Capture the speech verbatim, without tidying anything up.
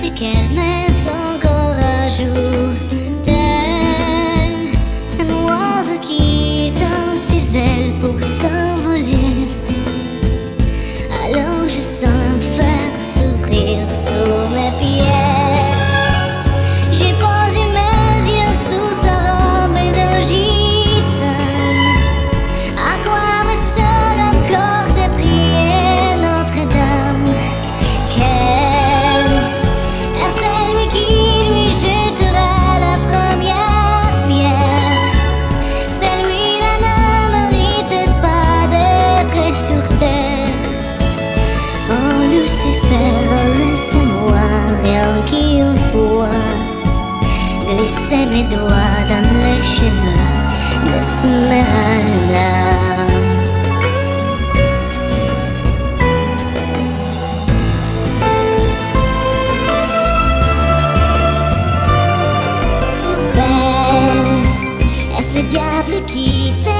et qu'elle met son corps à jour, tel un oiseau qui tend ses ailes pour s'envoler. Alors je sens l'enfer s'ouvrir sous mes pieds. J'ai posé mes yeux sous sa robe énergie. À quoi me sert encore de prier Notre-Dame? Quelle est celui qui lui jettera la première pierre? Celui-là ne mérite pas d'être sur terre. Oh Lucifer, laisse-moi rien qu'une fois glisser mes doigts dans les cheveux d'Esmeralda. Belle est ce diable qui s'est